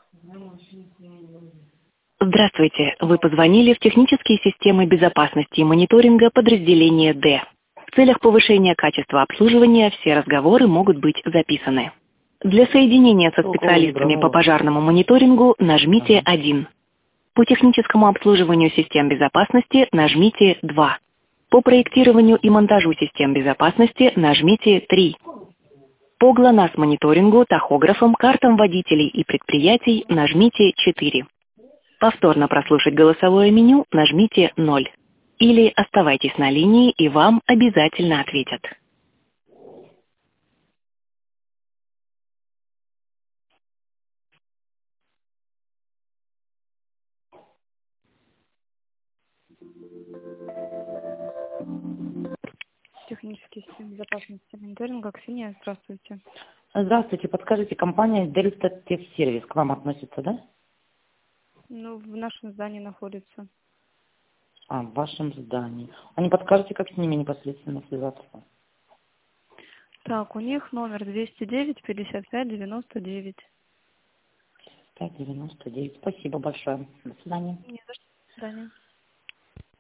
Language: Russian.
Здравствуйте. Вы позвонили в технические системы безопасности и мониторинга подразделения «Д». В целях повышения качества обслуживания все разговоры могут быть записаны. Для соединения со специалистами по пожарному мониторингу нажмите 1. По техническому обслуживанию систем безопасности нажмите 2. По проектированию и монтажу систем безопасности нажмите 3. По ГЛОНАСС-мониторингу, тахографам, картам водителей и предприятий нажмите 4. Повторно прослушать голосовое меню нажмите 0. Или оставайтесь на линии, и вам обязательно ответят. Технические системы безопасности мониторинга. Ксения, здравствуйте. Здравствуйте, подскажите, компания Дельта Техсервис к вам относится, да? Ну, в нашем здании находится. В вашем здании. А не подскажете, как с ними непосредственно связаться? Так, у них номер 209 55 99. 599. Спасибо большое. До свидания. Не за что. До свидания.